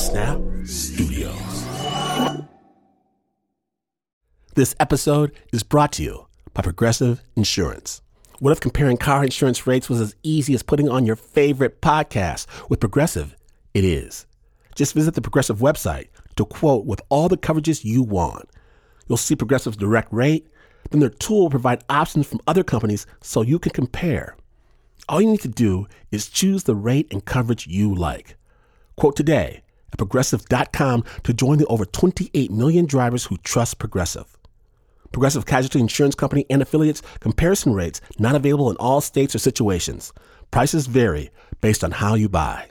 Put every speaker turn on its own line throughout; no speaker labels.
Snap Studios. This episode is brought to you by Progressive Insurance. What if comparing car insurance rates was as easy as putting on your favorite podcast? With Progressive, it is. Just visit the Progressive website to quote with all the coverages you want. You'll see Progressive's direct rate. Then their tool will provide options from other companies so you can compare. All you need to do is choose the rate and coverage you like. Quote today at Progressive.com to join the over 28 million drivers who trust Progressive. Progressive Casualty Insurance Company and Affiliates. Comparison rates not available in all states or situations. Prices vary based on how you buy.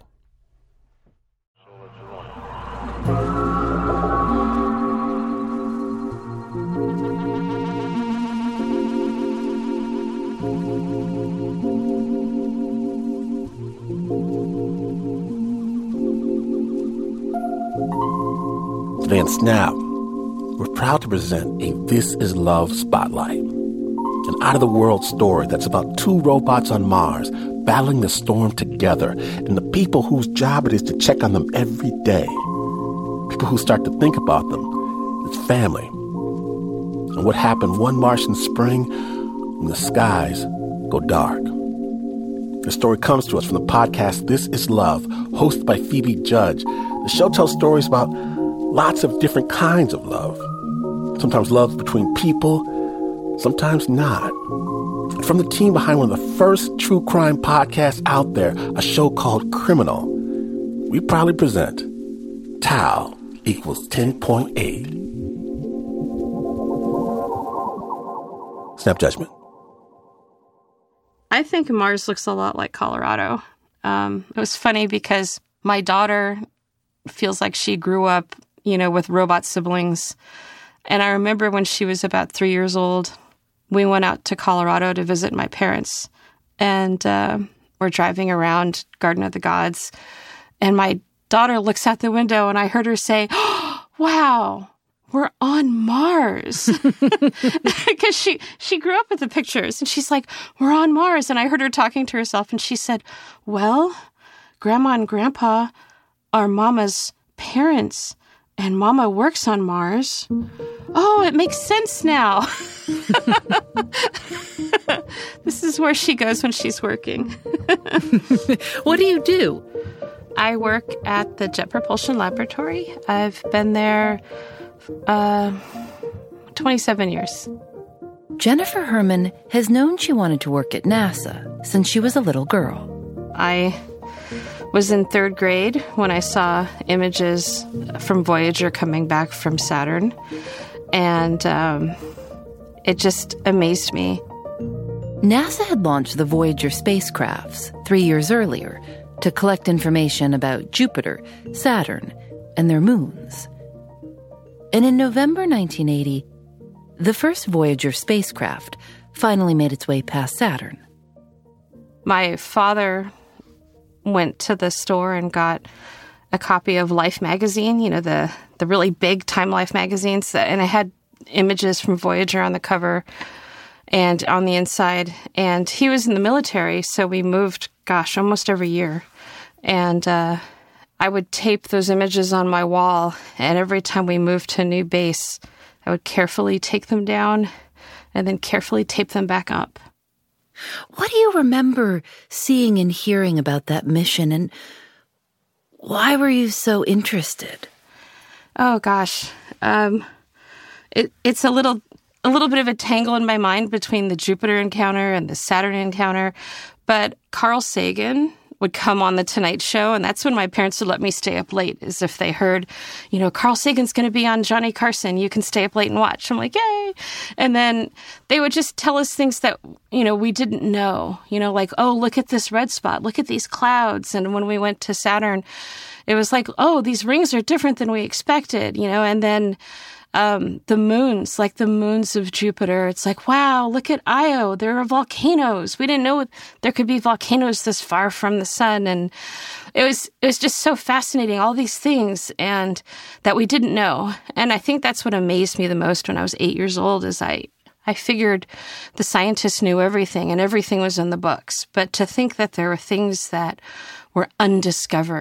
Today on Snap, we're proud to present a This Is Love Spotlight, an out-of-the-world story that's about two robots on Mars battling the storm together and the people whose job it is to check on them every day. People who start to think about them as family. And what happened one Martian spring when the skies go dark. The story comes to us from the podcast This Is Love, hosted by Phoebe Judge. The show tells stories about lots of different kinds of love. Sometimes love between people, sometimes not. And from the team behind one of the first true crime podcasts out there, a show called Criminal, we proudly present Tau equals 10.8. Snap judgment.
I think Mars looks a lot like Colorado. It was funny because my daughter feels like she grew up, with robot siblings. And I remember when she was about 3 years old, we went out to Colorado to visit my parents. And we're driving around Garden of the Gods. And my daughter looks out the window and I heard her say, "Oh, wow, we're on Mars." Because she grew up with the pictures. And she's like, "We're on Mars." And I heard her talking to herself and she said, "Well, Grandma and Grandpa are Mama's parents. And Mama works on Mars." Oh, it makes sense now. This is where she goes when she's working.
What do you do?
I work at the Jet Propulsion Laboratory. I've been there 27 years.
Jennifer Herman has known she wanted to work at NASA since she was a little girl.
I was in third grade when I saw images from Voyager coming back from Saturn, and it just amazed me.
NASA had launched the Voyager spacecrafts 3 years earlier to collect information about Jupiter, Saturn, and their moons. And in November 1980, the first Voyager spacecraft finally made its way past Saturn.
My father went to the store and got a copy of Life magazine, the really big Time Life magazines, and it had images from Voyager on the cover and on the inside. And he was in the military, so we moved, almost every year. And I would tape those images on my wall, and every time we moved to a new base, I would carefully take them down and then carefully tape them back up.
What do you remember seeing and hearing about that mission, and why were you so interested?
Oh, gosh. It's a little bit of a tangle in my mind between the Jupiter encounter and the Saturn encounter. But Carl Sagan would come on The Tonight Show, and that's when my parents would let me stay up late, as if they heard, Carl Sagan's going to be on Johnny Carson. You can stay up late and watch. I'm like, yay. And then they would just tell us things that, we didn't know, like, oh, look at this red spot. Look at these clouds. And when we went to Saturn, it was like, oh, these rings are different than we expected, and then the moons, like the moons of Jupiter. It's like, wow, look at Io. There are volcanoes. We didn't know there could be volcanoes this far from the sun. And it was just so fascinating, all these things and that we didn't know. And I think that's what amazed me the most when I was 8 years old is I figured the scientists knew everything and everything was in the books. But to think that there were things that were undiscovered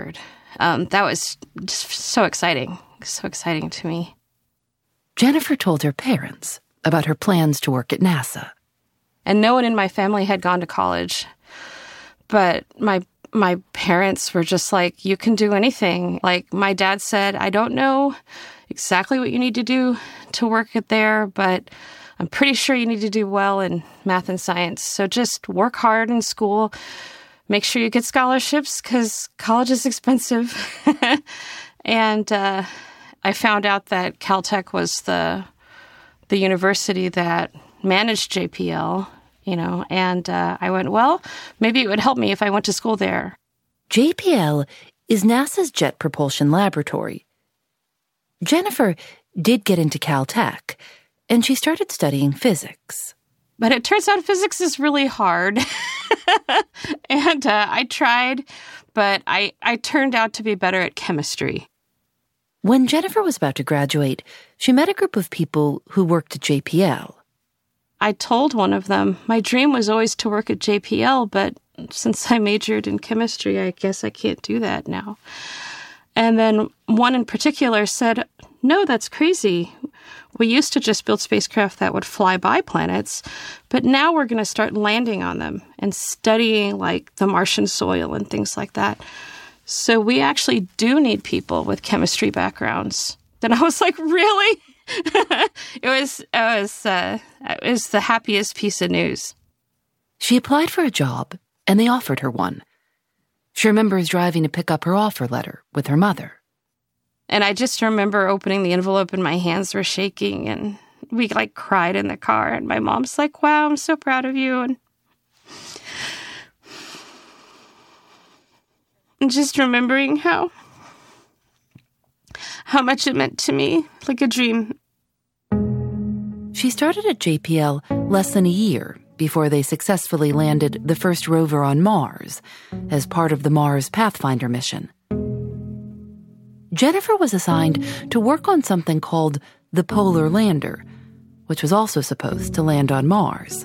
that was just so exciting to me.
Jennifer told her parents about her plans to work at NASA.
And no one in my family had gone to college. But my parents were just like, you can do anything. Like, my dad said, I don't know exactly what you need to do to work it there, but I'm pretty sure you need to do well in math and science. So just work hard in school. Make sure you get scholarships because college is expensive. And I found out that Caltech was the university that managed JPL, and I went, well, maybe it would help me if I went to school there.
JPL is NASA's Jet Propulsion Laboratory. Jennifer did get into Caltech, and she started studying physics.
But it turns out physics is really hard. And I tried, but I turned out to be better at chemistry.
When Jennifer was about to graduate, she met a group of people who worked at JPL.
I told one of them, my dream was always to work at JPL, but since I majored in chemistry, I guess I can't do that now. And then one in particular said, no, that's crazy. We used to just build spacecraft that would fly by planets, but now we're going to start landing on them and studying like the Martian soil and things like that. So we actually do need people with chemistry backgrounds. Then I was like, really? It was the happiest piece of news.
She applied for a job, and they offered her one. She remembers driving to pick up her offer letter with her mother.
And I just remember opening the envelope and my hands were shaking, and we cried in the car. And my mom's like, wow, I'm so proud of you. And just remembering how much it meant to me, like a dream.
She started at JPL less than a year before they successfully landed the first rover on Mars as part of the Mars Pathfinder mission. Jennifer was assigned to work on something called the Polar Lander, which was also supposed to land on Mars.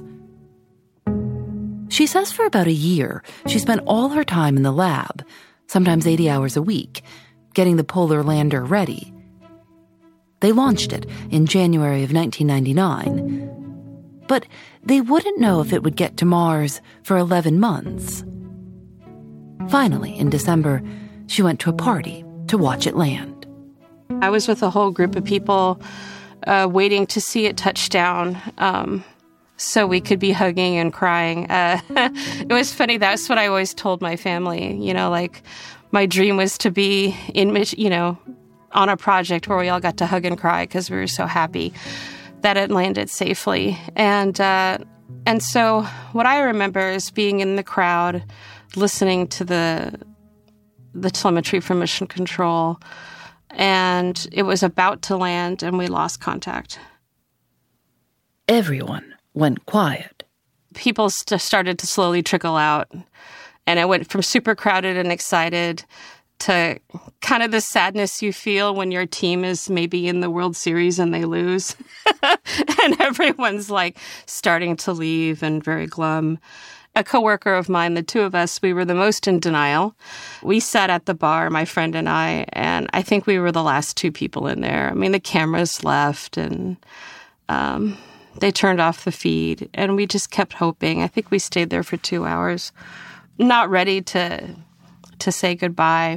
She says for about a year, she spent all her time in the lab, sometimes 80 hours a week, getting the Polar Lander ready. They launched it in January of 1999, but they wouldn't know if it would get to Mars for 11 months. Finally, in December, she went to a party to watch it land.
I was with a whole group of people waiting to see it touch down so we could be hugging and crying. It was funny. That's what I always told my family. My dream was to be on a project where we all got to hug and cry because we were so happy that it landed safely. And so what I remember is being in the crowd, listening to the telemetry from Mission Control, and it was about to land, and we lost contact.
Everyone went quiet.
People started to slowly trickle out, and it went from super crowded and excited to kind of the sadness you feel when your team is maybe in the World Series and they lose. And everyone's starting to leave and very glum. A coworker of mine, the two of us, we were the most in denial. We sat at the bar, my friend and I think we were the last two people in there. I mean, the cameras left and they turned off the feed, and we just kept hoping. I think we stayed there for 2 hours, not ready to say goodbye.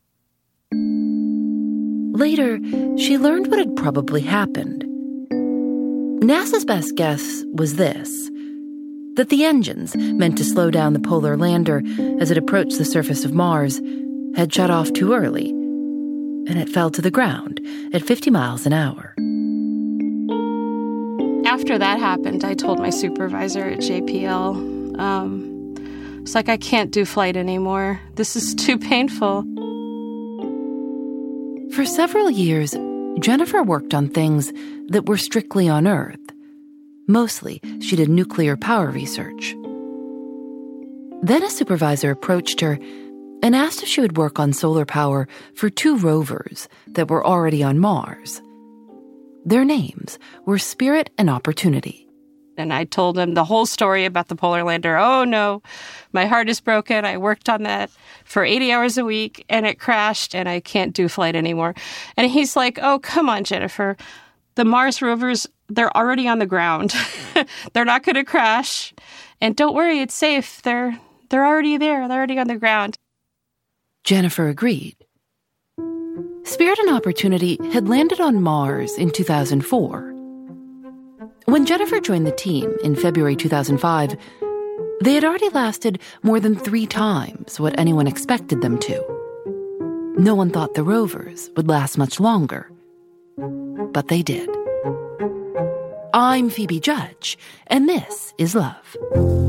Later, she learned what had probably happened. NASA's best guess was this: that the engines meant to slow down the Polar Lander as it approached the surface of Mars had shut off too early, and it fell to the ground at 50 miles an hour.
After that happened, I told my supervisor at JPL, it's like, I can't do flight anymore. This is too painful.
For several years, Jennifer worked on things that were strictly on Earth. Mostly, she did nuclear power research. Then a supervisor approached her and asked if she would work on solar power for 2 rovers that were already on Mars. Their names were Spirit and Opportunity.
And I told him the whole story about the Polar Lander. Oh, no, my heart is broken. I worked on that for 80 hours a week, and it crashed, and I can't do flight anymore. And he's like, oh, come on, Jennifer. The Mars rovers, they're already on the ground. They're not going to crash. And don't worry, it's safe. They're already there. They're already on the ground.
Jennifer agreed. Spirit and Opportunity had landed on Mars in 2004. When Jennifer joined the team in February 2005, they had already lasted more than 3 times what anyone expected them to. No one thought the rovers would last much longer, but they did. I'm Phoebe Judge, and this is Love.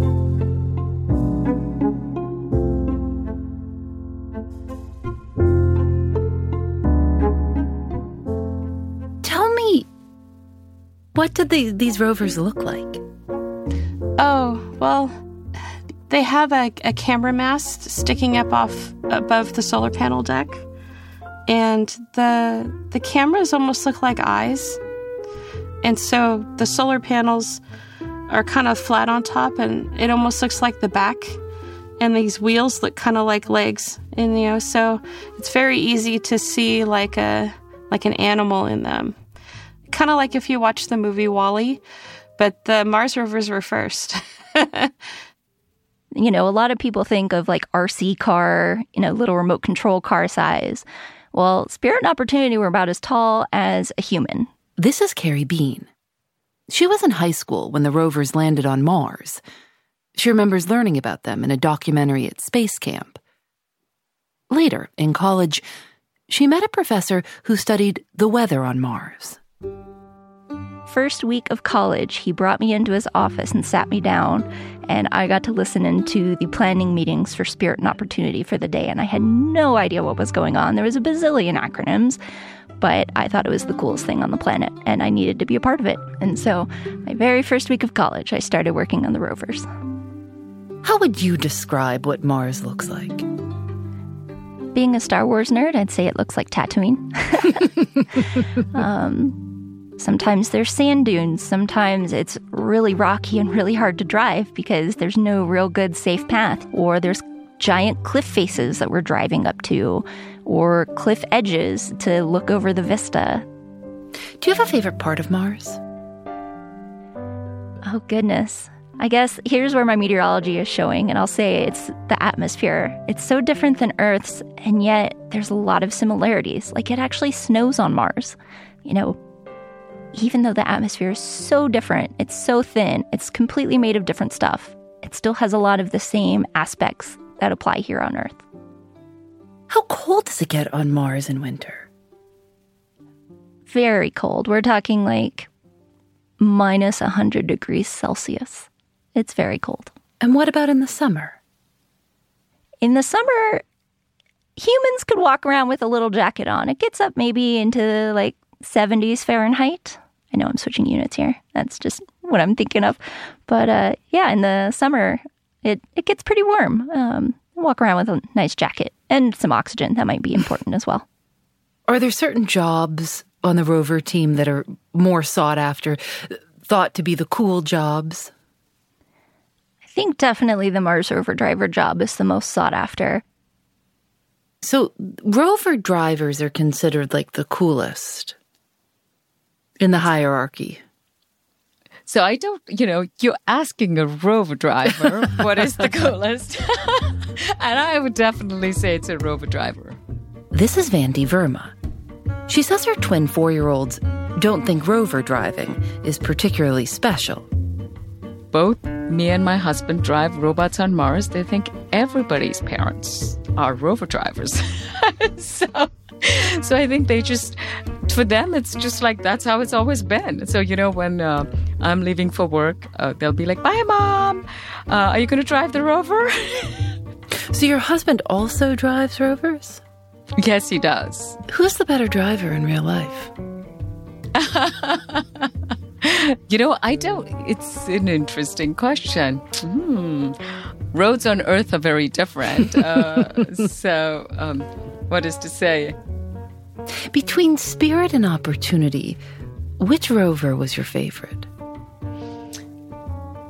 Tell me, what did these rovers look like?
Oh, well, they have a camera mast sticking up above the solar panel deck. And the cameras almost look like eyes. And so the solar panels are kind of flat on top, and it almost looks like the back. And these wheels look kind of like legs. And, so it's very easy to see like an animal in them. Kind of like if you watch the movie WALL-E, but the Mars rovers were first.
A lot of people think of like RC car, little remote control car size. Well, Spirit and Opportunity were about as tall as a human.
This is Carrie Bean. She was in high school when the rovers landed on Mars. She remembers learning about them in a documentary at Space Camp. Later, in college, she met a professor who studied the weather on Mars.
First week of college, he brought me into his office and sat me down, and I got to listen into the planning meetings for Spirit and Opportunity for the day, and I had no idea what was going on. There was a bazillion acronyms, but I thought it was the coolest thing on the planet, and I needed to be a part of it. And so, my very first week of college, I started working on the rovers.
How would you describe what Mars looks like?
Being a Star Wars nerd, I'd say it looks like Tatooine. Sometimes there's sand dunes. Sometimes it's really rocky and really hard to drive because there's no real good safe path. Or there's giant cliff faces that we're driving up to, or cliff edges to look over the vista.
Do you have a favorite part of Mars?
Oh, goodness. I guess here's where my meteorology is showing, and I'll say it's the atmosphere. It's so different than Earth's, and yet there's a lot of similarities. Like, it actually snows on Mars. Even though the atmosphere is so different, it's so thin, it's completely made of different stuff, it still has a lot of the same aspects that apply here on Earth.
How cold does it get on Mars in winter?
Very cold. We're talking like minus 100 degrees Celsius. It's very cold.
And what about in the summer?
In the summer, humans could walk around with a little jacket on. It gets up maybe into like 70s Fahrenheit. I know I'm switching units here. That's just what I'm thinking of. But in the summer, it gets pretty warm. Walk around with a nice jacket and some oxygen. That might be important as well.
Are there certain jobs on the rover team that are more sought after, thought to be the cool jobs?
I think definitely the Mars rover driver job is the most sought after.
So rover drivers are considered like the coolest in the hierarchy.
So I don't, you're asking a rover driver what is the coolest. And I would definitely say it's a rover driver.
This is Vandy Verma. She says her twin 4-year-olds don't think rover driving is particularly special.
Both me and my husband drive robots on Mars. They think everybody's parents are rover drivers. So I think for them, it's just like that's how it's always been. So, when I'm leaving for work, they'll be like, bye, Mom. Are you going to drive the rover?
So your husband also drives rovers?
Yes, he does.
Who's the better driver in real life?
It's an interesting question. Roads on Earth are very different. What is to say?
Between Spirit and Opportunity, which rover was your favorite?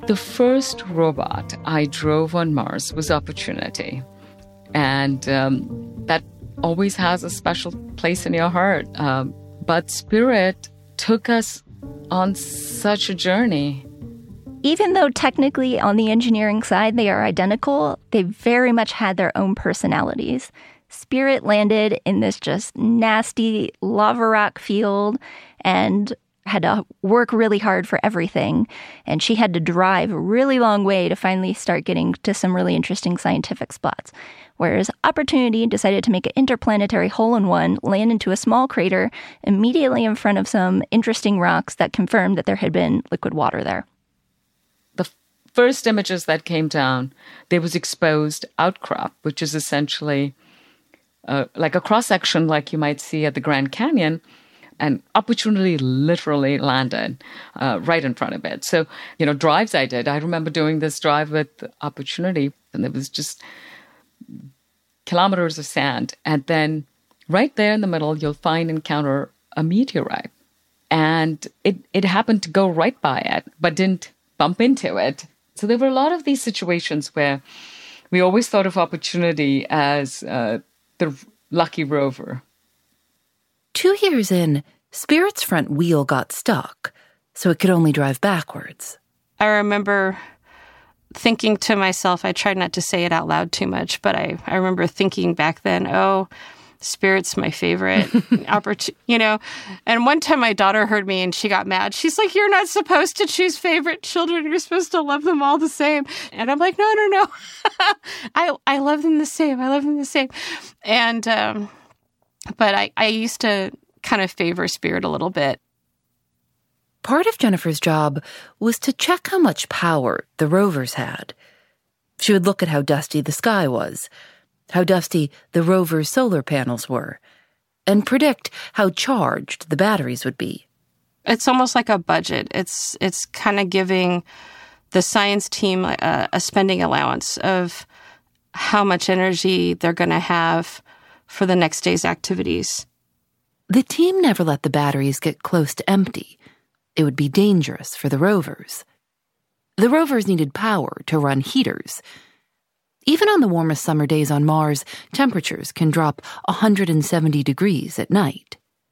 The first robot I drove on Mars was Opportunity. And that always has a special place in your heart. But Spirit took us on such a journey.
Even though technically on the engineering side they are identical, they very much had their own personalities. Spirit landed in this just nasty lava rock field and had to work really hard for everything. And she had to drive a really long way to finally start getting to some really interesting scientific spots. Whereas Opportunity decided to make an interplanetary hole-in-one, land into a small crater immediately in front of some interesting rocks that confirmed that there had been liquid water there.
The first images that came down, there was exposed outcrop, which is essentially like a cross-section like you might see at the Grand Canyon, and Opportunity literally landed right in front of it. So, drives I did. I remember doing this drive with Opportunity, and it was just kilometers of sand. And then right there in the middle, you'll encounter a meteorite. And it happened to go right by it, but didn't bump into it. So there were a lot of these situations where we always thought of Opportunity as the lucky rover.
2 years in, Spirit's front wheel got stuck, so it could only drive backwards.
I remember thinking to myself, I tried not to say it out loud too much, but I remember thinking back then, oh, Spirit's my favorite And one time my daughter heard me and she got mad. She's like, you're not supposed to choose favorite children. You're supposed to love them all the same. And I'm like, no. I love them the same. I love them the same. And, but I used to kind of favor Spirit a little bit.
Part of Jennifer's job was to check how much power the rovers had. She would look at how dusty the sky was, how dusty the rover's solar panels were, and predict how charged the batteries would be.
It's almost like a budget. It's kind of giving the science team a spending allowance of how much energy they're going to have for the next day's activities.
The team never let the batteries get close to empty. It would be dangerous for the rovers. The rovers needed power to run heaters. Even on the warmest summer days on Mars, temperatures can drop 170 degrees at night.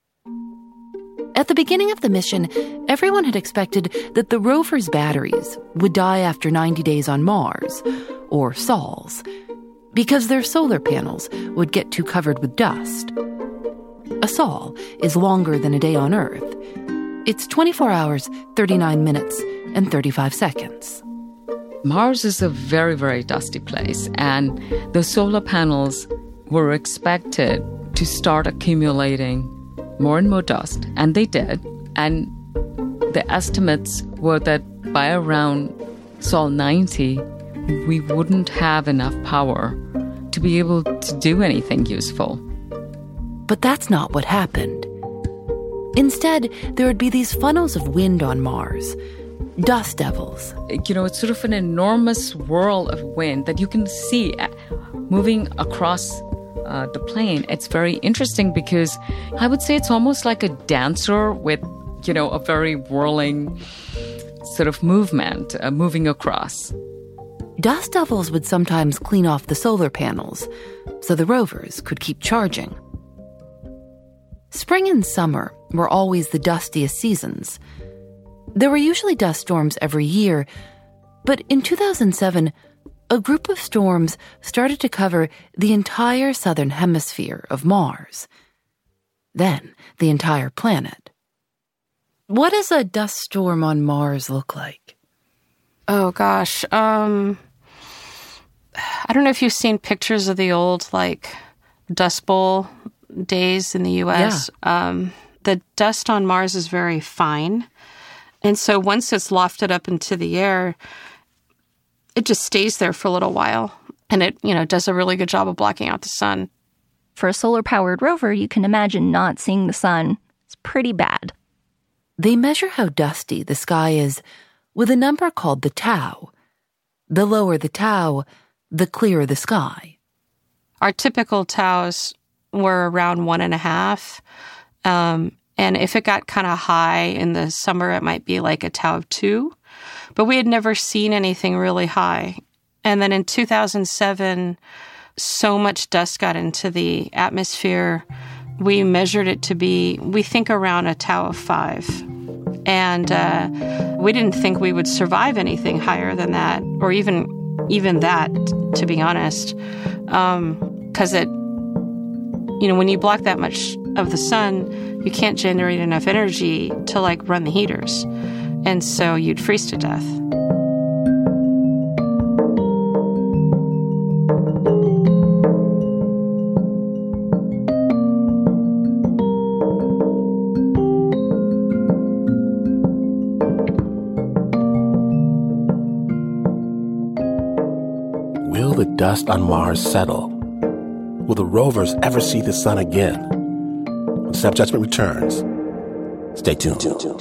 At the beginning of the mission, everyone had expected that the rovers' batteries would die after 90 days on Mars, or Sol's, because their solar panels would get too covered with dust. A Sol is longer than a day on Earth. It's 24 hours, 39 minutes, and 35 seconds.
Mars is a very, very dusty place, and the solar panels were expected to start accumulating more and more dust, and they did. And the estimates were that by around Sol 90, we wouldn't have enough power to be able to do anything useful.
But that's not what happened. Instead, there would be these funnels of wind on Mars, dust devils.
It's sort of an enormous whirl of wind that you can see moving across the plane. It's very interesting because I would say it's almost like a dancer with, a very whirling sort of movement, moving across.
Dust devils would sometimes clean off the solar panels, so the rovers could keep charging. Spring and summer were always the dustiest seasons. There were usually dust storms every year, but in 2007, a group of storms started to cover the entire southern hemisphere of Mars. Then, the entire planet. What does a dust storm on Mars look like?
Oh, gosh. I don't know if you've seen pictures of the old, Dust Bowl days in the U.S.
Yeah.
The dust on Mars is very fine. And so once it's lofted up into the air, it just stays there for a little while. And it, does a really good job of blocking out the sun.
For a solar-powered rover, you can imagine not seeing the sun. It's pretty bad.
They measure how dusty the sky is with a number called the tau. The lower the tau, the clearer the sky.
Our typical taus were around 1.5. And if it got kind of high in the summer, it might be like a tau of 2. But we had never seen anything really high. And then in 2007, so much dust got into the atmosphere. We measured it to be, we think, around a tau of 5. And we didn't think we would survive anything higher than that, or even that, to be honest. Because when you block that much of the sun, you can't generate enough energy to run the heaters. And so you'd freeze to death.
Will the dust on Mars settle? Will the rovers ever see the sun again? When Snap Judgment returns, stay tuned.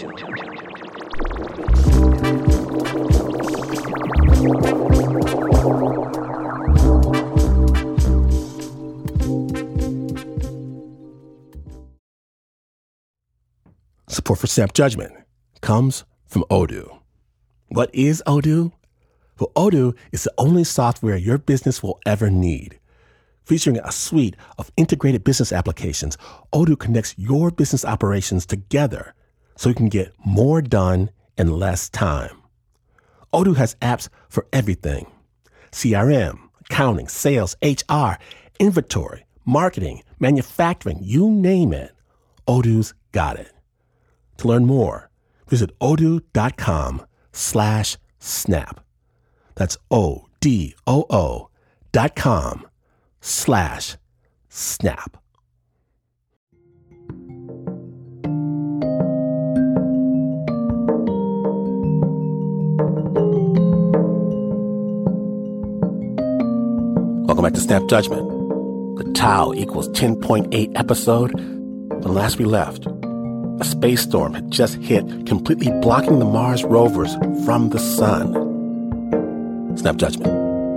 Support for Snap Judgment comes from Odoo. What is Odoo? Well, Odoo is the only software your business will ever need. Featuring a suite of integrated business applications, Odoo connects your business operations together so you can get more done in less time. Odoo has apps for everything: CRM, accounting, sales, HR, inventory, marketing, manufacturing, you name it. Odoo's got it. To learn more, visit odoo.com/snap. That's odoo.com/snap. Welcome back to Snap Judgment. The tau equals 10.8 episode. When last we left, a space storm had just hit, completely blocking the Mars rovers from the sun. Snap Judgment.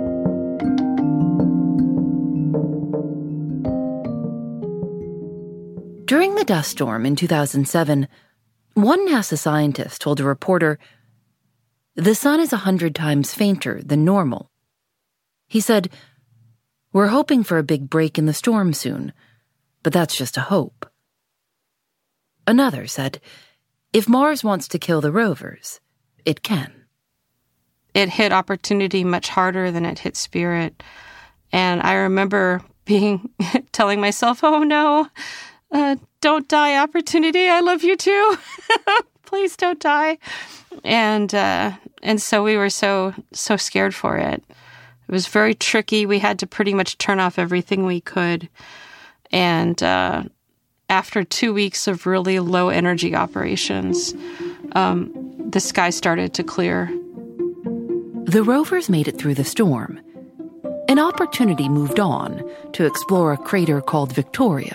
During the dust storm in 2007, one NASA scientist told a reporter, "The sun is 100 times fainter than normal." He said, "We're hoping for a big break in the storm soon, but that's just a hope." Another said, "If Mars wants to kill the rovers, it can."
It hit Opportunity much harder than it hit Spirit. And I remember telling myself, oh no, don't die, Opportunity. I love you too. Please don't die. And so we were so scared for it. It was very tricky. We had to pretty much turn off everything we could. And after 2 weeks of really low energy operations, the sky started to clear.
The rovers made it through the storm. An Opportunity moved on to explore a crater called Victoria.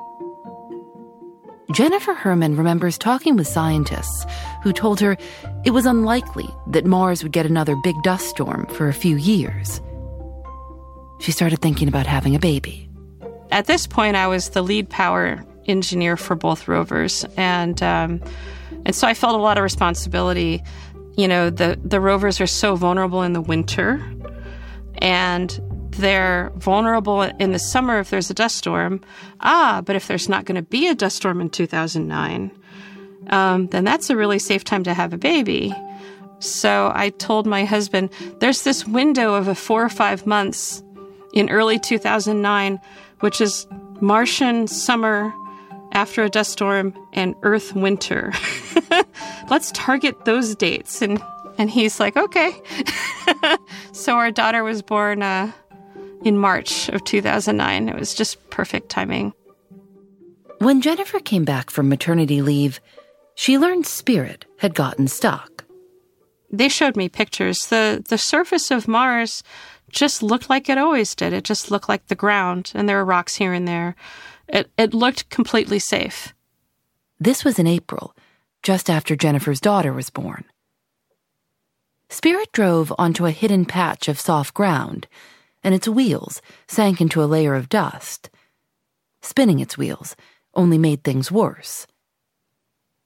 Jennifer Herman remembers talking with scientists who told her it was unlikely that Mars would get another big dust storm for a few years. She started thinking about having a baby.
At this point, I was the lead power engineer for both rovers, and so I felt a lot of responsibility. The rovers are so vulnerable in the winter, and they're vulnerable in the summer if there's a dust storm. But if there's not going to be a dust storm in 2009, then that's a really safe time to have a baby. So I told my husband, there's this window of 4 or 5 months in early 2009, which is Martian summer after a dust storm and Earth winter. Let's target those dates. And he's like, okay. So our daughter was born in March of 2009. It was just perfect timing.
When Jennifer came back from maternity leave, she learned Spirit had gotten stuck.
They showed me pictures. The surface of Mars just looked like it always did. It just looked like the ground, and there were rocks here and there. It looked completely safe.
This was in April, just after Jennifer's daughter was born. Spirit drove onto a hidden patch of soft ground, and its wheels sank into a layer of dust. Spinning its wheels only made things worse.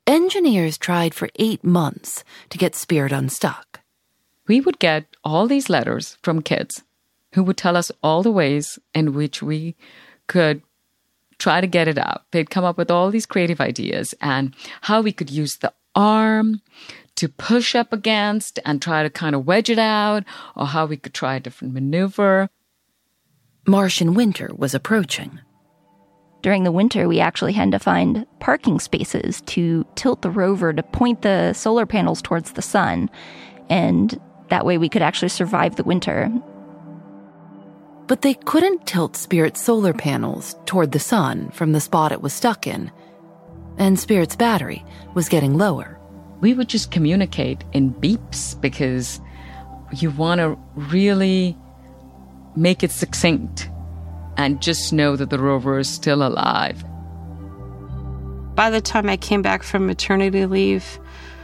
Engineers tried for 8 months to get Spirit unstuck.
We would get all these letters from kids who would tell us all the ways in which we could try to get it out. They'd come up with all these creative ideas and how we could use the arm to push up against and try to kind of wedge it out, or how we could try a different maneuver.
Martian winter was approaching.
During the winter, we actually had to find parking spaces to tilt the rover to point the solar panels towards the sun, and that way we could actually survive the winter.
But they couldn't tilt Spirit's solar panels toward the sun from the spot it was stuck in, and Spirit's battery was getting lower.
We would just communicate in beeps because you want to really make it succinct and just know that the rover is still alive.
By the time I came back from maternity leave,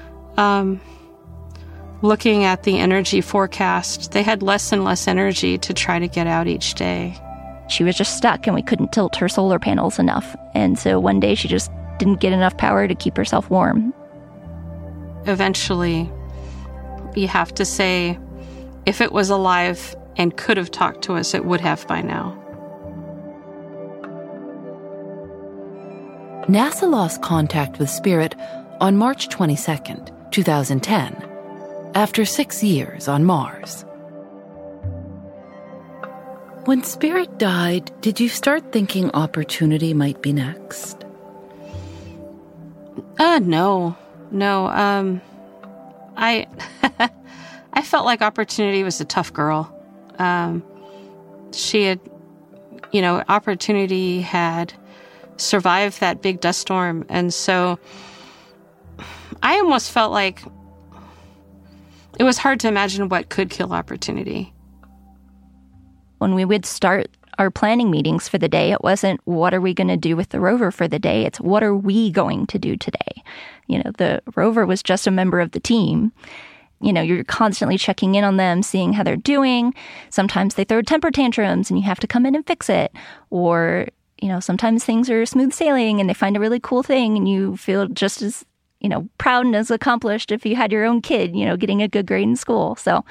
looking at the energy forecast, they had less and less energy to try to get out each day.
She was just stuck and we couldn't tilt her solar panels enough. And so one day she just didn't get enough power to keep herself warm.
Eventually, you have to say, if it was alive and could have talked to us, it would have by now.
NASA lost contact with Spirit on March 22nd, 2010, after 6 years on Mars. When Spirit died, did you start thinking Opportunity might be next?
No. I I felt like Opportunity was a tough girl. She had, Opportunity had survived that big dust storm, and so I almost felt like it was hard to imagine what could kill Opportunity.
When we would start our planning meetings for the day, it wasn't what are we going to do with the rover for the day, it's what are we going to do today. The rover was just a member of the team. You're constantly checking in on them, seeing how they're doing. Sometimes they throw temper tantrums and you have to come in and fix it. Or, sometimes things are smooth sailing and they find a really cool thing and you feel just as, proud and as accomplished if you had your own kid, getting a good grade in school. So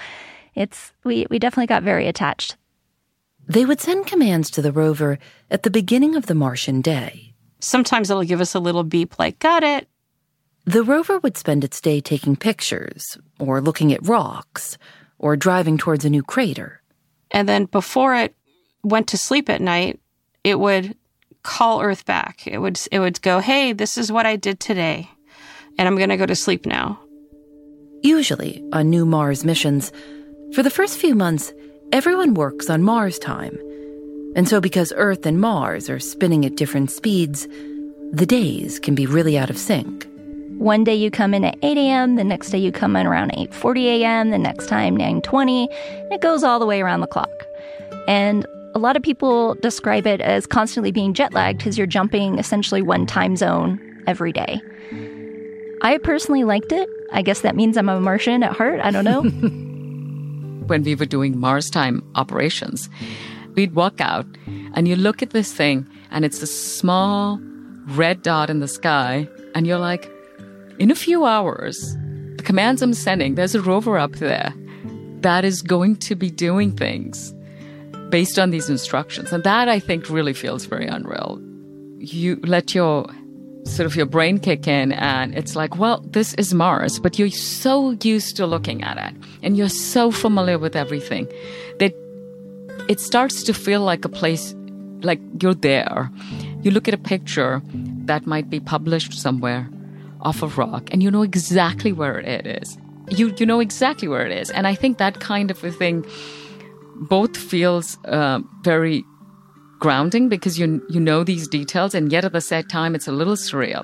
we definitely got very attached.
They would send commands to the rover at the beginning of the Martian day.
Sometimes it'll give us a little beep like, got it.
The rover would spend its day taking pictures, or looking at rocks, or driving towards a new crater.
And then before it went to sleep at night, it would call Earth back. It would go, hey, this is what I did today, and I'm going to go to sleep now.
Usually, on new Mars missions, for the first few months, everyone works on Mars time. And so because Earth and Mars are spinning at different speeds, the days can be really out of sync.
One day you come in at 8 a.m., the next day you come in around 8:40 a.m., the next time 9:20, and it goes all the way around the clock. And a lot of people describe it as constantly being jet lagged because you're jumping essentially one time zone every day. I personally liked it. I guess that means I'm a Martian at heart. I don't know.
When we were doing Mars time operations, we'd walk out and you look at this thing and it's a small red dot in the sky and you're like, in a few hours, the commands I'm sending, there's a rover up there that is going to be doing things based on these instructions. And that, I think, really feels very unreal. You let your brain kick in and it's like, well, this is Mars, but you're so used to looking at it and you're so familiar with everything that it starts to feel like a place, like you're there. You look at a picture that might be published somewhere off a rock and you know exactly where it is. You know exactly where it is. And I think that kind of a thing both feels very grounding because you know these details, and yet at the same time it's a little surreal.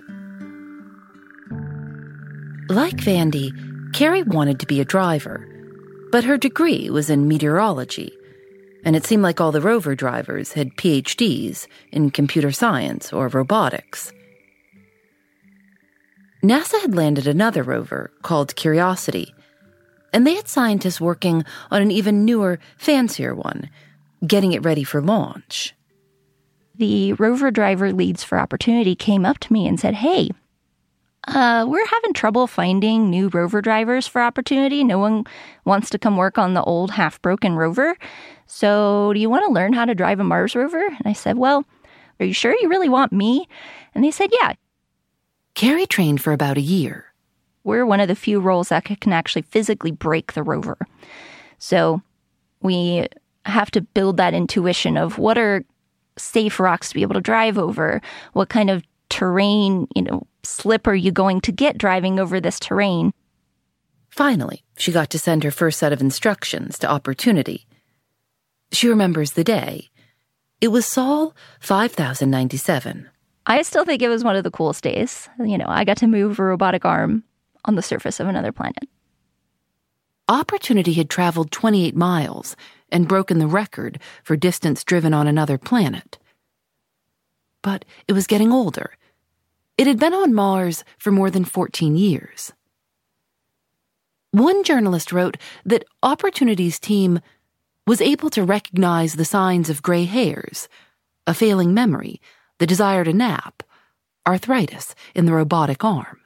Like Vandy, Carrie wanted to be a driver, but her degree was in meteorology, and it seemed like all the rover drivers had PhDs in computer science or robotics. NASA had landed another rover called Curiosity, and they had scientists working on an even newer, fancier one, getting it ready for launch.
The rover driver leads for Opportunity came up to me and said, hey, We're having trouble finding new rover drivers for Opportunity. No one wants to come work on the old half-broken rover. So do you want to learn how to drive a Mars rover? And I said, well, are you sure you really want me? And they said, yeah.
Carrie trained for about a year.
We're one of the few roles that can actually physically break the rover. So we have to build that intuition of what are safe rocks to be able to drive over, what kind of terrain, slip are you going to get driving over this terrain.
Finally, she got to send her first set of instructions to Opportunity. She remembers the day. It was Sol 5097.
I still think it was one of the coolest days. I got to move a robotic arm on the surface of another planet.
Opportunity had traveled 28 miles and broken the record for distance driven on another planet. But it was getting older. It had been on Mars for more than 14 years. One journalist wrote that Opportunity's team was able to recognize the signs of gray hairs, a failing memory, the desire to nap, arthritis in the robotic arm.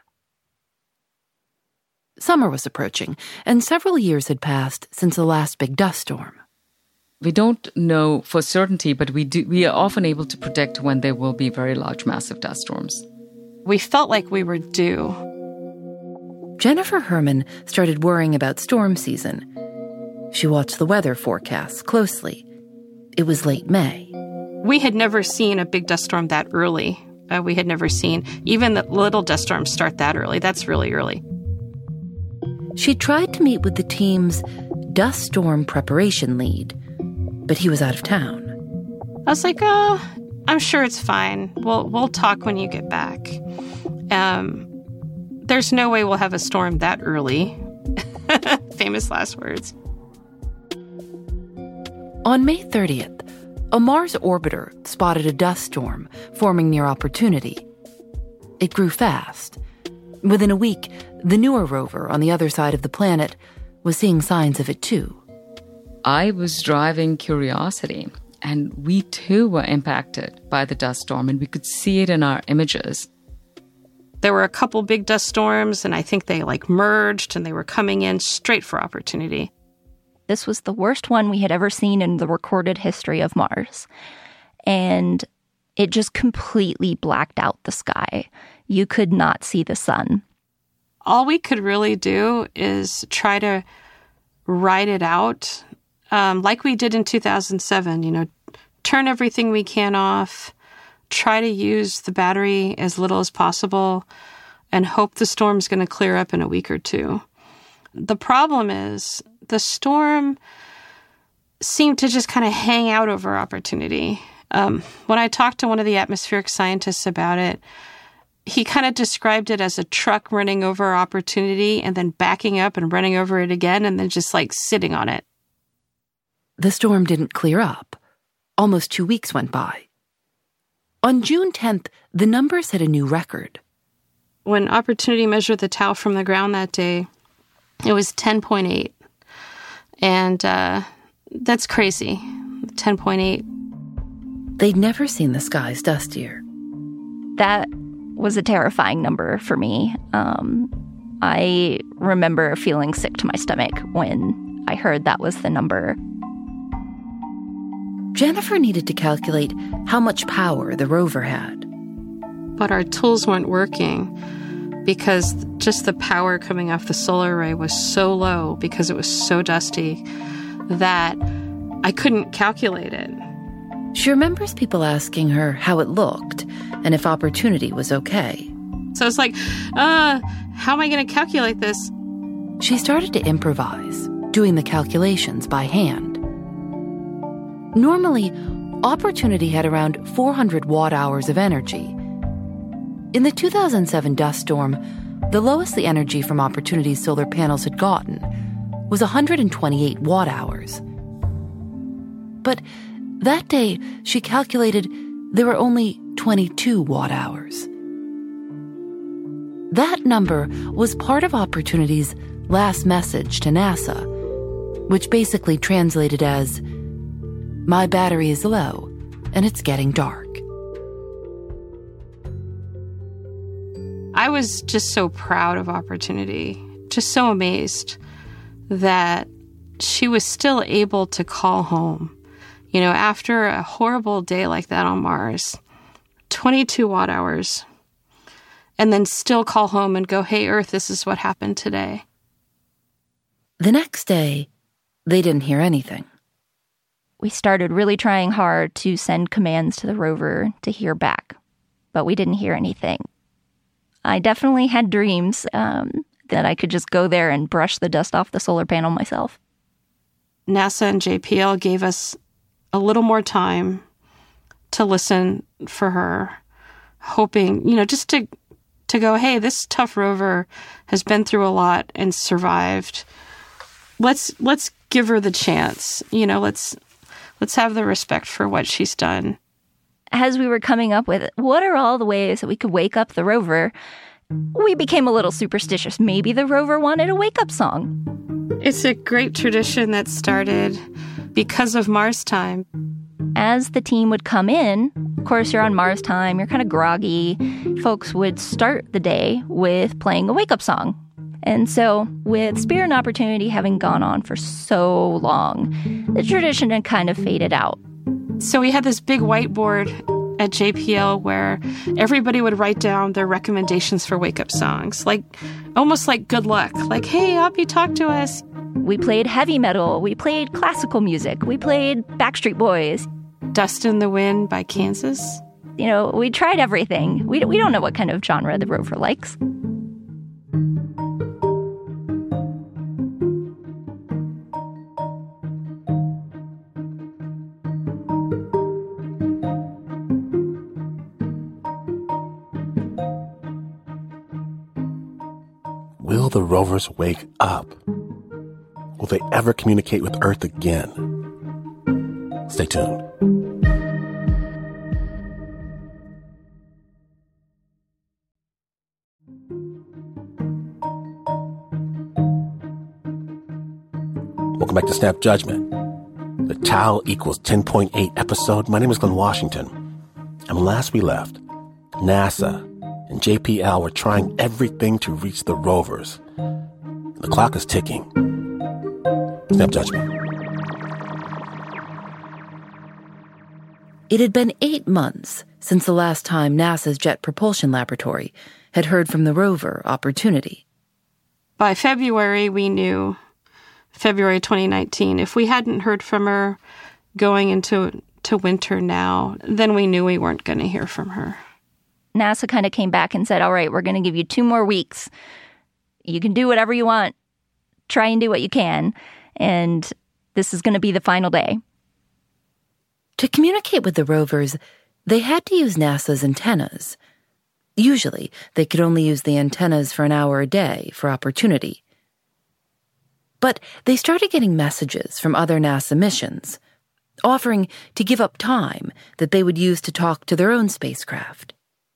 Summer was approaching, and several years had passed since the last big dust storm.
We don't know for certainty, but we are often able to predict when there will be very large, massive dust storms.
We felt like we were due.
Jennifer Herman started worrying about storm season. She watched the weather forecasts closely. It was late May.
We had never seen a big dust storm that early. We had never seen even the little dust storms start that early. That's really early.
She tried to meet with the team's dust storm preparation lead, but he was out of town.
I was like, oh, I'm sure it's fine. We'll talk when you get back. There's no way we'll have a storm that early. Famous last words.
On May 30th, a Mars orbiter spotted a dust storm forming near Opportunity. It grew fast. Within a week, the newer rover on the other side of the planet was seeing signs of it too.
I was driving Curiosity, and we too were impacted by the dust storm, and we could see it in our images.
There were a couple big dust storms, and I think they merged, and they were coming in straight for Opportunity.
This was the worst one we had ever seen in the recorded history of Mars. And it just completely blacked out the sky. You could not see the sun.
All we could really do is try to ride it out, like we did in 2007, turn everything we can off, try to use the battery as little as possible, and hope the storm's going to clear up in a week or two. The problem is the storm seemed to just kind of hang out over Opportunity. When I talked to one of the atmospheric scientists about it, he kind of described it as a truck running over Opportunity and then backing up and running over it again and then just sitting on it.
The storm didn't clear up. Almost 2 weeks went by. On June 10th, the numbers hit a new record.
When Opportunity measured the tau from the ground that day, it was 10.8. And that's crazy, 10.8.
They'd never seen the skies dustier.
That was a terrifying number for me. I remember feeling sick to my stomach when I heard that was the number.
Jennifer needed to calculate how much power the rover had.
But our tools weren't working because just the power coming off the solar array was so low because it was so dusty that I couldn't calculate it.
She remembers people asking her how it looked and if Opportunity was okay.
So it's how am I going to calculate this?
She started to improvise, doing the calculations by hand. Normally, Opportunity had around 400 watt-hours of energy. In the 2007 dust storm, the lowest the energy from Opportunity's solar panels had gotten was 128 watt-hours. But that day, she calculated there were only 22 watt-hours. That number was part of Opportunity's last message to NASA, which basically translated as, "My battery is low, and it's getting dark."
I was just so proud of Opportunity, just so amazed that she was still able to call home. You know, after a horrible day like that on Mars, 22 watt hours, and then still call home and go, hey, Earth, this is what happened today.
The next day, they didn't hear anything.
We started really trying hard to send commands to the rover to hear back, but we didn't hear anything. I definitely had dreams that I could just go there and brush the dust off the solar panel myself.
NASA and JPL gave us a little more time to listen for her, hoping, you know, just to go, hey, this tough rover has been through a lot and survived. Let's give her the chance. You know, let's have the respect for what she's done.
As we were coming up with what are all the ways that we could wake up the rover, we became a little superstitious. Maybe the rover wanted a wake-up song.
It's a great tradition that started because of Mars time.
As the team would come in, of course, you're on Mars time, you're kind of groggy. Folks would start the day with playing a wake-up song. And so, with Spirit and Opportunity having gone on for so long, the tradition had kind of faded out.
So we had this big whiteboard at JPL where everybody would write down their recommendations for wake-up songs, like almost like good luck, like, hey, Oppie, talk to us.
We played heavy metal, we played classical music, we played Backstreet Boys.
Dust in the Wind by Kansas.
You know, we tried everything. We don't know what kind of genre the rover likes.
Will the rovers wake up? Will they ever communicate with Earth again? Stay tuned. Welcome back to Snap Judgment, the Tau equals 10.8 episode. My name is Glenn Washington. And when last we left, NASA and JPL were trying everything to reach the rovers. The clock is ticking. Snap Judgment.
It had been 8 months since the last time NASA's Jet Propulsion Laboratory had heard from the rover Opportunity.
By February, we knew, February 2019, if we hadn't heard from her going into winter now, then we knew we weren't going to hear from her.
NASA kind of came back and said, all right, we're going to give you 2 more weeks. You can do whatever you want. Try and do what you can. And this is going to be the final day.
To communicate with the rovers, they had to use NASA's antennas. Usually, they could only use the antennas for an hour a day for Opportunity. But they started getting messages from other NASA missions, offering to give up time that they would use to talk to their own spacecraft.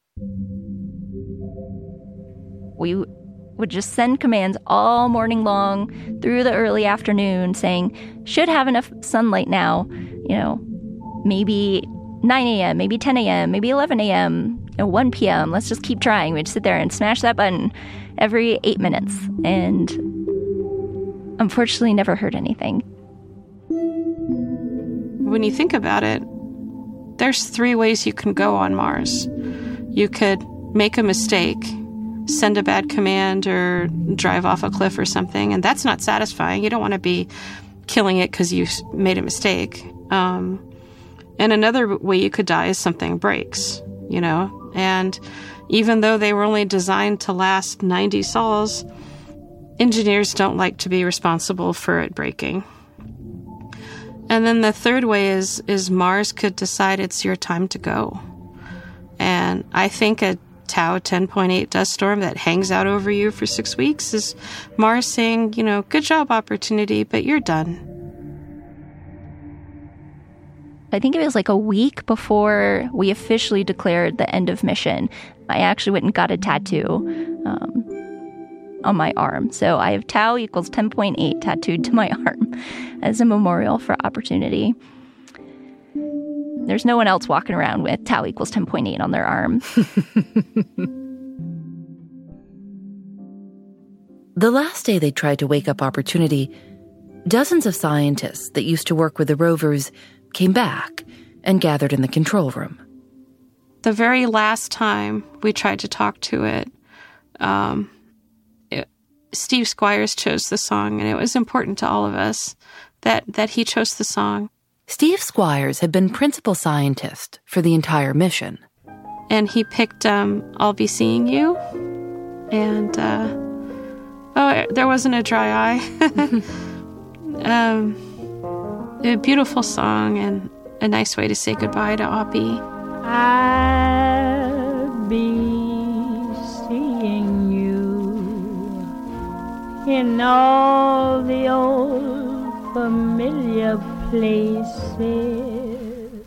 We would just send commands all morning long through the early afternoon saying, should have enough sunlight now, you know, maybe 9 a.m., maybe 10 a.m., maybe 11 a.m., 1 p.m. Let's just keep trying. We'd sit there and smash that button every 8 minutes. And unfortunately never heard anything.
When you think about it, there's 3 ways you can go on Mars. You could make a mistake, send a bad command, or drive off a cliff or something, and that's not satisfying. You don't want to be killing it because you made a mistake. And another way you could die is something breaks, you know? And even though they were only designed to last 90 sols, engineers don't like to be responsible for it breaking. And then the third way is Mars could decide it's your time to go. And I think a Tau 10.8 dust storm that hangs out over you for 6 weeks is Mars saying, you know, good job, Opportunity, but you're done.
I think it was like a week before we officially declared the end of mission. I actually went and got a tattoo on my arm. So I have Tau equals 10.8 tattooed to my arm as a memorial for Opportunity. There's no one else walking around with Tau equals 10.8 on their arm.
The last day they tried to wake up Opportunity, dozens of scientists that used to work with the rovers came back and gathered in the control room.
The very last time we tried to talk to it, Steve Squires chose the song, and it was important to all of us that he chose the song.
Steve Squires had been principal scientist for the entire mission.
And he picked I'll Be Seeing You. And, there wasn't a dry eye. A beautiful song and a nice way to say goodbye to Oppie.
I'll be seeing you in all the old familiar places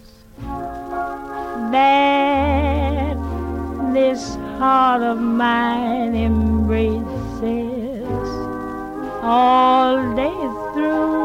that this heart of mine embraces all day through.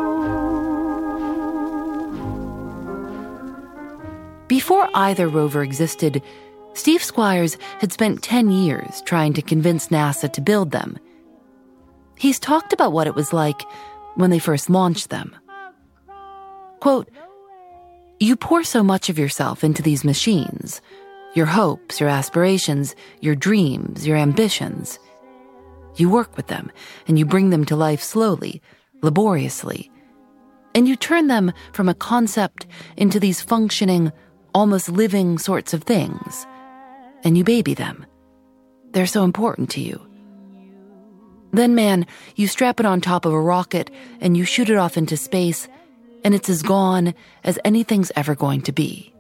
Before either rover existed, Steve Squires had spent 10 years trying to convince NASA to build them. He's talked about what it was like when they first launched them. Quote, "You pour so much of yourself into these machines, your hopes, your aspirations, your dreams, your ambitions. You work with them, and you bring them to life slowly, laboriously. And you turn them from a concept into these functioning, almost living sorts of things. And you baby them. They're so important to you. Then, man, you strap it on top of a rocket, and you shoot it off into space, and it's as gone as anything's ever going to be."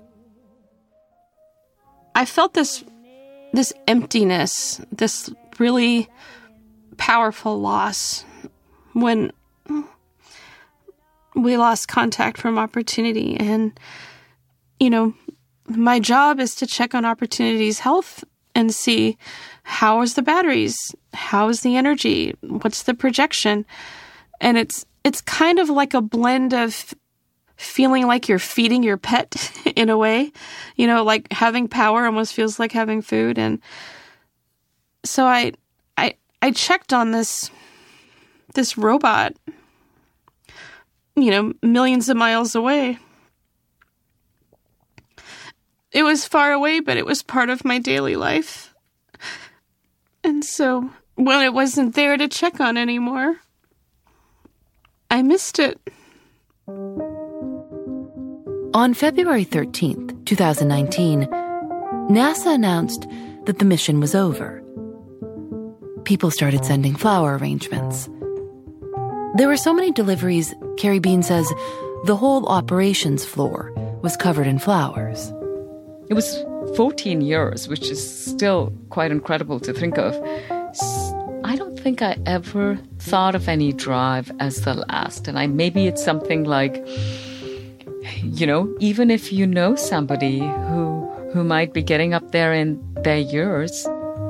I felt this emptiness, this really powerful loss when we lost contact from Opportunity. And, my job is to check on Opportunity's health and see how is the batteries, how is the energy, what's the projection. And it's kind of like a blend of feeling like you're feeding your pet in a way, like having power almost feels like having food. And so I checked on this robot, millions of miles away. It was far away, but it was part of my daily life. And so when it wasn't there to check on anymore, I missed it.
On February 13th, 2019, NASA announced that the mission was over. People started sending flower arrangements. There were so many deliveries, Carrie Bean says, the whole operations floor was covered in flowers.
It was 14 years, which is still quite incredible to think of. I don't think I ever thought of any drive as the last. And maybe it's something like, even if you know somebody who might be getting up there in their years,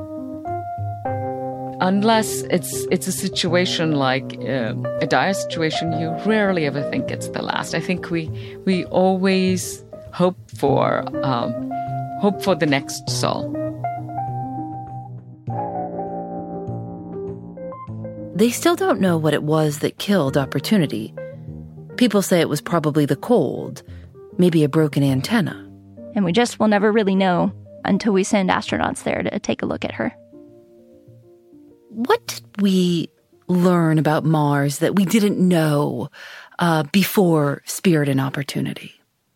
unless it's a situation like a dire situation, you rarely ever think it's the last. I think we always hope for the next soul.
They still don't know what it was that killed Opportunity. People say it was probably the cold, maybe a broken antenna.
And we just will never really know until we send astronauts there to take a look at her.
What did we learn about Mars that we didn't know before Spirit and Opportunity?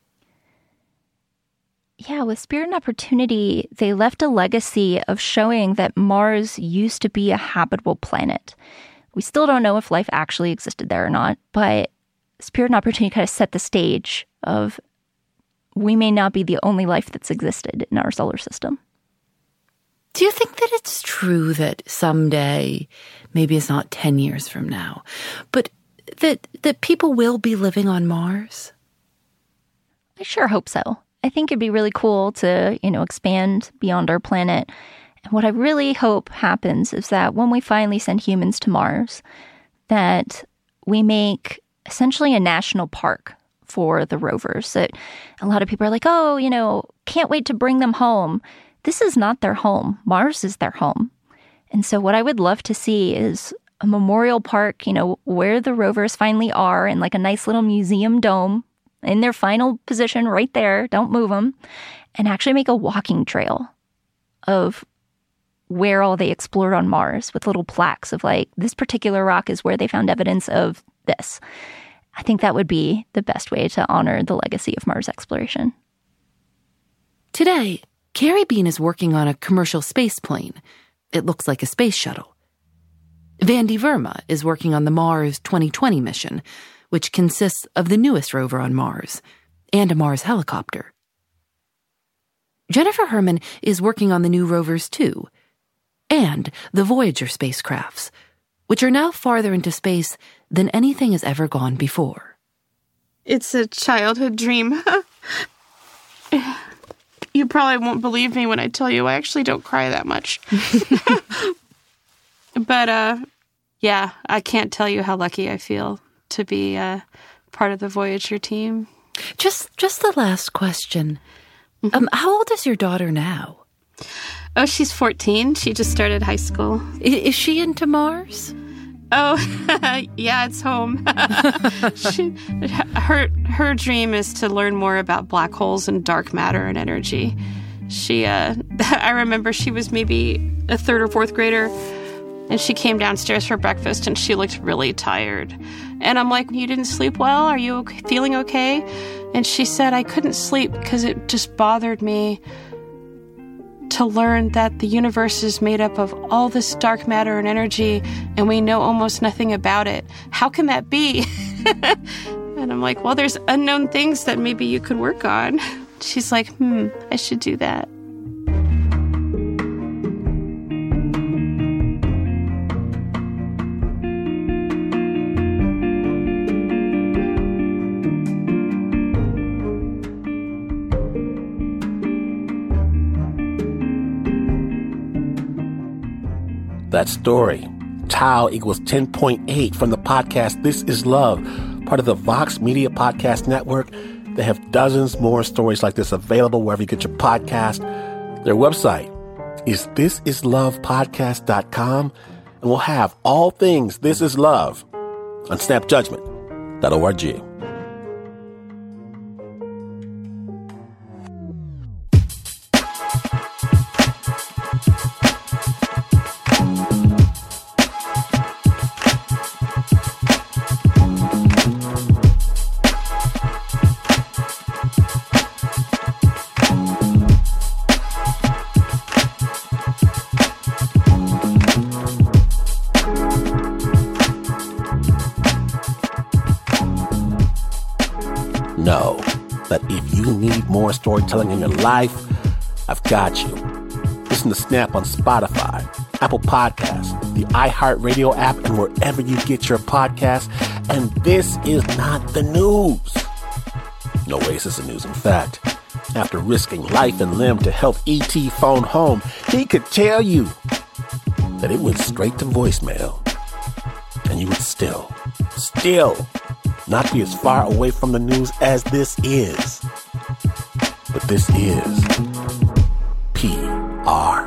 Yeah, with Spirit and Opportunity, they left a legacy of showing that Mars used to be a habitable planet. We still don't know if life actually existed there or not, but Spirit and Opportunity kind of set the stage of we may not be the only life that's existed in our solar system.
Do you think that it's true that someday, maybe it's not 10 years from now, but that people will be living on Mars?
I sure hope so. I think it'd be really cool to, expand beyond our planet. And what I really hope happens is that when we finally send humans to Mars, that we make essentially a national park for the rovers. That a lot of people are like, can't wait to bring them home. This is not their home. Mars is their home. And so what I would love to see is a memorial park, where the rovers finally are, in like a nice little museum dome in their final position right there. Don't move them. And actually make a walking trail of where all they explored on Mars, with little plaques of like, this particular rock is where they found evidence of this. I think that would be the best way to honor the legacy of Mars exploration.
Today, Carrie Bean is working on a commercial space plane. It looks like a space shuttle. Vandy Verma is working on the Mars 2020 mission, which consists of the newest rover on Mars and a Mars helicopter. Jennifer Herman is working on the new rovers too, and the Voyager spacecrafts, which are now farther into space than anything has ever gone before.
It's a childhood dream. You probably won't believe me when I tell you I actually don't cry that much. But, yeah, I can't tell you how lucky I feel to be part of the Voyager team.
Just the last question. How old is your daughter now?
Oh, she's 14. She just started high school.
Is she into Mars?
Oh, yeah, it's home. Her dream is to learn more about black holes and dark matter and energy. I remember she was maybe a third or fourth grader, and she came downstairs for breakfast, and she looked really tired. And I'm like, you didn't sleep well? Are you feeling okay? And she said, I couldn't sleep because it just bothered me to learn that the universe is made up of all this dark matter and energy, and we know almost nothing about it. How can that be? And I'm like, well, there's unknown things that maybe you could work on. She's like, I should do that.
That story, Tau equals 10.8 from the podcast This Is Love, part of the Vox Media Podcast Network. They have dozens more stories like this available wherever you get your podcast. Their website is thisislovepodcast.com, and we'll have all things This Is Love on snapjudgment.org. Know that if you need more storytelling in your life, I've got you. Listen to Snap on Spotify, Apple Podcasts, the iHeartRadio app, and wherever you get your podcasts. And this is not the news. No way is this the news. In fact, after risking life and limb to help E.T. phone home, he could tell you that it went straight to voicemail. And you would still not be as far away from the news as this is. But this is PR.